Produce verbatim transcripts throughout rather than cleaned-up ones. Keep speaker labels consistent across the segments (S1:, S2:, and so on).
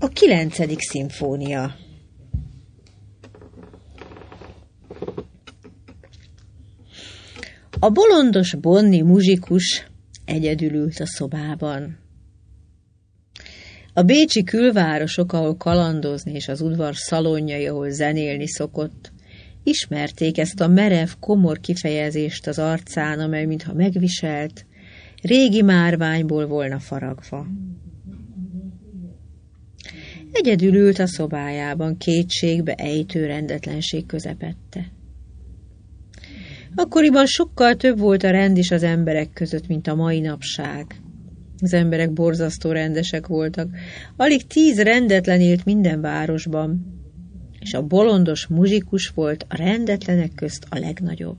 S1: A kilencedik szimfónia. A bolondos Bonni muzsikus egyedül ült a szobában. A bécsi külvárosok, ahol kalandozni, és az udvar szalonjai, ahol zenélni szokott, ismerték ezt a merev, komor kifejezést az arcán, amely mintha megviselt, régi márványból volna faragva. Egyedül ült a szobájában, kétségbe ejtő rendetlenség közepette. Akkoriban sokkal több volt a rend is az emberek között, mint a mai napság. Az emberek borzasztó rendesek voltak. Alig tíz rendetlen élt minden városban, és a bolondos muzsikus volt a rendetlenek közt a legnagyobb.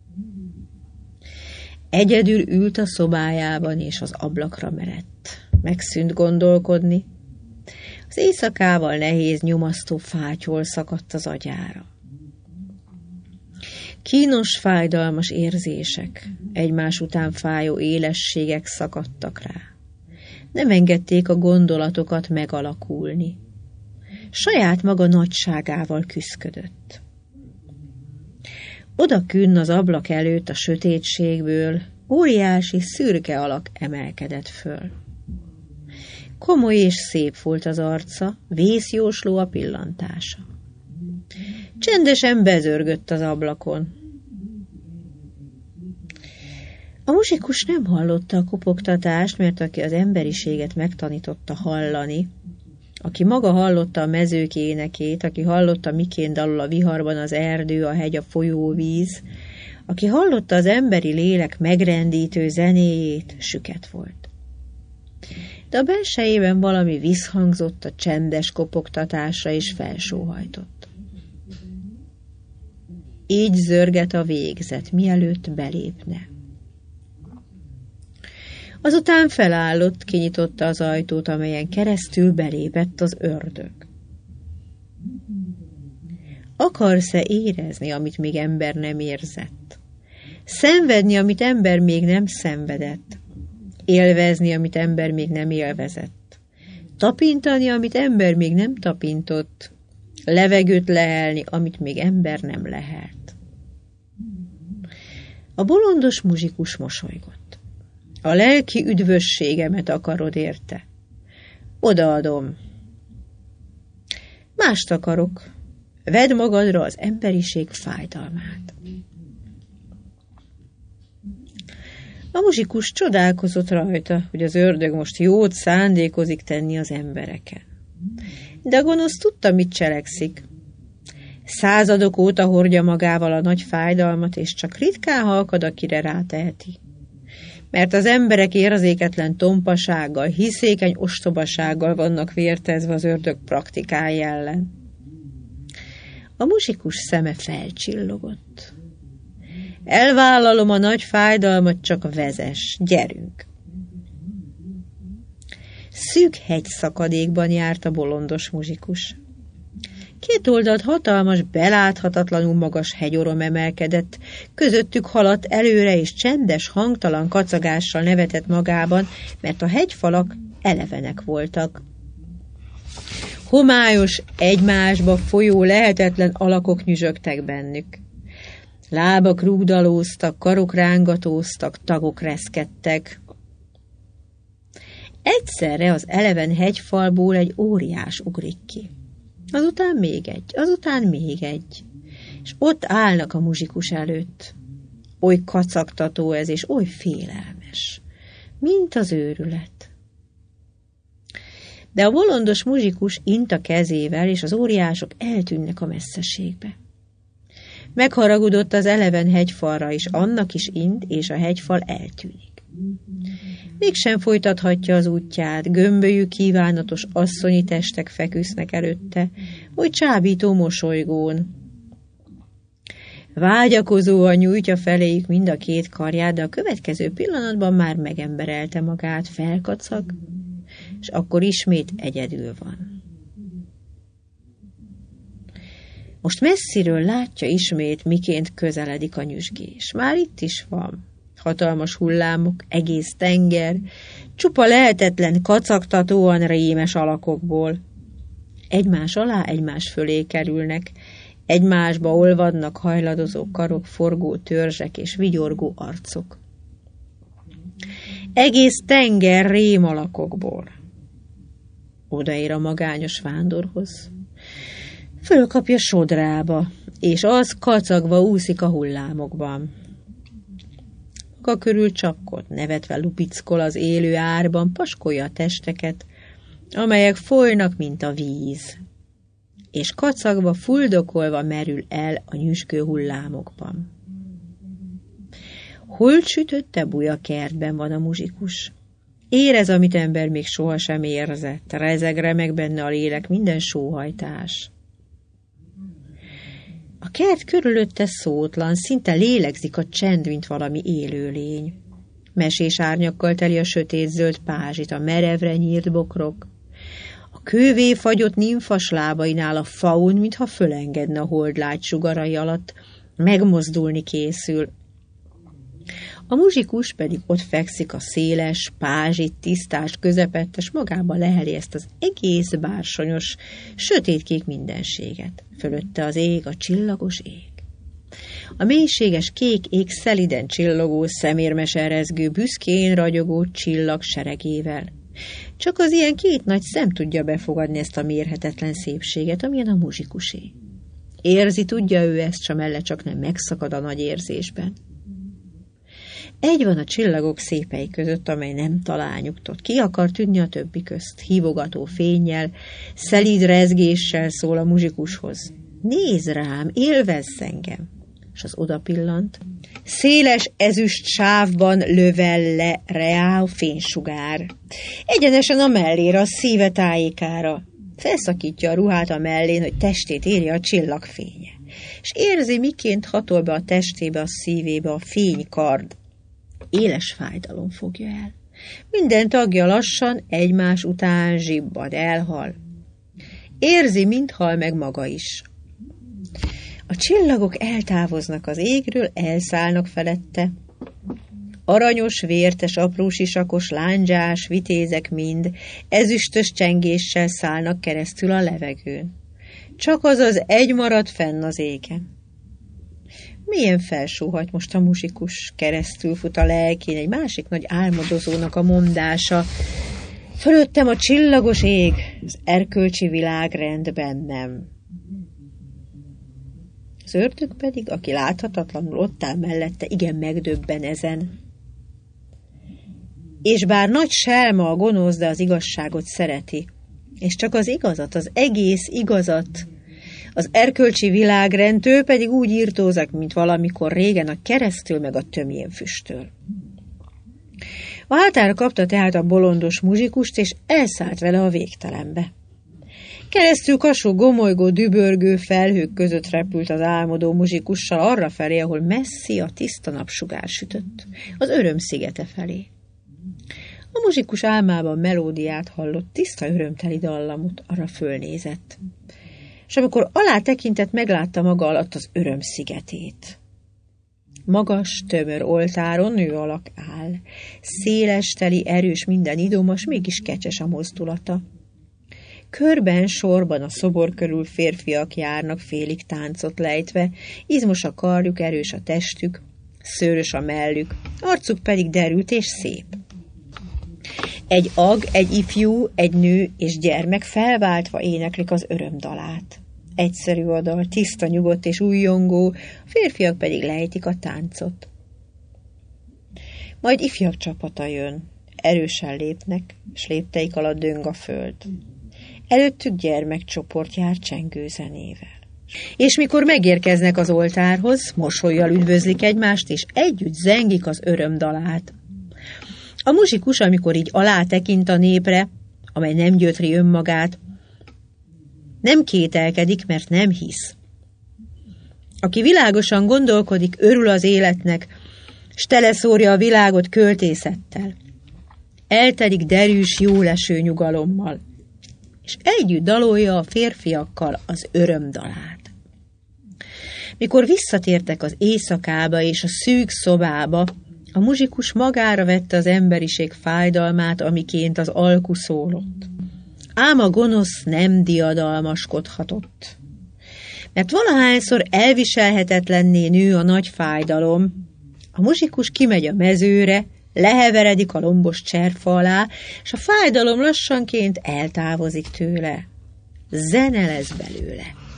S1: Egyedül ült a szobájában, és az ablakra merett. Megszűnt gondolkodni. Az éjszakával nehéz, nyomasztó fátyol szakadt az agyára. Kínos, fájdalmas érzések, egymás után fájó élességek szakadtak rá. Nem engedték a gondolatokat megalakulni. Saját maga nagyságával küszködött. Odakünn az ablak előtt a sötétségből óriási szürke alak emelkedett föl. Komoly és szép volt az arca, vészjósló a pillantása. Csendesen bezörgött az ablakon. A muzsikus nem hallotta a kopogtatást, mert aki az emberiséget megtanította hallani, aki maga hallotta a mezők énekét, aki hallotta, miként dallol a viharban az erdő, a hegy, a folyóvíz, aki hallotta az emberi lélek megrendítő zenéjét, süket volt. De a belsejében valami visszhangzott a csendes kopogtatásra, és felsóhajtott. Így zörget a végzet, mielőtt belépne. Azután felállott, kinyitotta az ajtót, amelyen keresztül belépett az ördög. Akarsz-e érezni, amit még ember nem érzett? Szenvedni, amit ember még nem szenvedett? Élvezni, amit ember még nem élvezett? Tapintani, amit ember még nem tapintott? Levegőt lehelni, amit még ember nem lehelt? A bolondos muzsikus mosolygott. A lelki üdvösségemet akarod érte? Odaadom. Mást akarok. Vedd magadra az emberiség fájdalmát. A muzsikus csodálkozott rajta, hogy az ördög most jót szándékozik tenni az embereken. De a gonosz tudta, mit cselekszik. Századok óta hordja magával a nagy fájdalmat, és csak ritkán halkad, akire ráteheti. Mert az emberek érzéketlen tompasággal, hiszékeny ostobasággal vannak vértezve az ördög praktikája ellen. A muzsikus szeme felcsillogott. Elvállalom a nagy fájdalmat, csak vezess, gyerünk! Szűk hegyszakadékban járt a bolondos muzsikus. Két oldalt hatalmas, beláthatatlanul magas hegyorom emelkedett, közöttük haladt előre, és csendes, hangtalan kacagással nevetett magában, mert a hegyfalak elevenek voltak. Homályos, egymásba folyó lehetetlen alakok nyüzsögtek bennük. Lábak rúgdalóztak, karok rángatóztak, tagok reszkedtek. Egyszerre az eleven hegyfalból egy óriás ugrik ki. Azután még egy, azután még egy, és ott állnak a muzsikus előtt. Oly kacagtató ez, és oly félelmes, mint az őrület. De a bolondos muzsikus int a kezével, és az óriások eltűnnek a messzeségbe. Megharagudott az eleven hegyfalra is, annak is int, és a hegyfal eltűnik. Mégsem folytathatja az útját, gömbölyű kívánatos asszonyi testek feküsznek előtte, oly csábító mosolygón. Vágyakozóan nyújtja feléjük mind a két karját, de a következő pillanatban már megemberelte magát, felkacag, és akkor ismét egyedül van. Most messziről látja ismét, miként közeledik a nyüzsgés. Már itt is van. Hatalmas hullámok, egész tenger, csupa lehetetlen, kacagtatóan rémes alakokból. Egymás alá, egymás fölé kerülnek, egymásba olvadnak hajladozó karok, forgó törzsek és vigyorgó arcok. Egész tenger rém alakokból. Odaér a magányos vándorhoz. Fölkapja sodrába, és az kacagva úszik a hullámokban. Maga körül csapkod, nevetve lupickol az élő árban, paskolja a testeket, amelyek folynak, mint a víz, és kacagva, fuldokolva merül el a nyüzsgő hullámokban. Holtsütötte buja kertben van a muzsikus. Érez, amit ember még sohasem érzett, rezeg, remeg benne a lélek minden sóhajtás. A kert körülötte szótlan, szinte lélegzik a csend, mint valami élőlény. Mesés árnyakkal teli a sötétzöld pázsit, a merevre nyírt bokrok. A kővé fagyott nimfas lábainál a faun, mintha fölengedne a holdlágy sugarai alatt, megmozdulni készül. A muzsikus pedig ott fekszik a széles, pázsit, tisztás, közepettes, magába leheli ezt az egész bársonyos, sötétkék mindenséget. Fölötte az ég, a csillagos ég. A mélységes kék ég szeliden csillogó, szemérmesen rezgő, büszkén ragyogó csillag seregével. Csak az ilyen két nagy szem tudja befogadni ezt a mérhetetlen szépséget, amilyen a muzsikusé. Érzi, tudja ő ezt, s amelle csak nem megszakad a nagy érzésben. Egy van a csillagok szépei között, amely nem talál nyugtot. Ki akar tűnni a többi közt? Hívogató fénnyel, szelíd rezgéssel szól a muzsikushoz. Nézd rám, élvezz engem! És az odapillant. Széles ezüst sávban lövel le reál fénysugár. Egyenesen a mellére, a szíve tájékára. Felszakítja a ruhát a mellén, hogy testét érje a csillagfénye. És érzi, miként hatol be a testébe, a szívébe a fénykard. Éles fájdalom fogja el. Minden tagja lassan egymás után zsibbad, elhal. Érzi, mint hal meg maga is. A csillagok eltávoznak az égről, elszállnak felette. Aranyos, vértes, aprósisakos, lándzsás, vitézek mind ezüstös csengéssel szállnak keresztül a levegőn. Csak az az egy marad fenn az égen. Milyen felsóhajt most a muzsikus, keresztül fut a lelkén egy másik nagy álmodozónak a mondása. Fölöttem a csillagos ég, az erkölcsi világrend bennem. Az ördög pedig, aki láthatatlanul ott áll mellette, igen megdöbben ezen. És bár nagy selma a gonosz, de az igazságot szereti, és csak az igazat, az egész igazat, az erkölcsi világrend, ő pedig úgy írtózak, mint valamikor régen a keresztül meg a tömjén füstöl. A hátára kapta tehát a bolondos muzsikust, és elszállt vele a végtelenbe. Keresztül kasó, gomolygó, dübörgő felhők között repült az álmodó muzsikussal arrafelé, ahol messzi a tiszta napsugár sütött, az öröm szigete felé. A muzsikus álmában melódiát hallott, tiszta örömteli dallamot, arra fölnézett. És amikor alá tekintett, meglátta maga alatt az öröm szigetét. Magas, tömör oltáron nő alak áll. Széles, teli, erős, minden idomos, mégis kecses a mozdulata. Körben, sorban a szobor körül férfiak járnak félig táncot lejtve, izmos a karjuk, erős a testük, szőrös a mellük, arcuk pedig derült és szép. Egy ag, egy ifjú, egy nő és gyermek felváltva éneklik az örömdalát. Egyszerű a dal, tiszta, nyugodt és újjongó, a férfiak pedig lejtik a táncot. Majd ifjak csapata jön, erősen lépnek, s lépteik alatt döng a föld. Előttük gyermekcsoport jár csengő zenével. És mikor megérkeznek az oltárhoz, mosollyal üdvözlik egymást, és együtt zengik az örömdalát. A muzsikus, amikor így alá tekint a népre, amely nem gyötri önmagát, nem kételkedik, mert nem hisz. Aki világosan gondolkodik, örül az életnek, s teleszórja a világot költészettel. Eltelik derűs, jóleső nyugalommal, és együtt dalolja a férfiakkal az örömdalát. Mikor visszatértek az éjszakába és a szűk szobába, a muzsikus magára vette az emberiség fájdalmát, amiként az alku szólott. ám a gonosz nem diadalmaskodhatott. Mert valahányszor elviselhetetlenné nő a nagy fájdalom, a muzsikus kimegy a mezőre, leheveredik a lombos cserfa alá, és a fájdalom lassanként eltávozik tőle. Zene lesz belőle.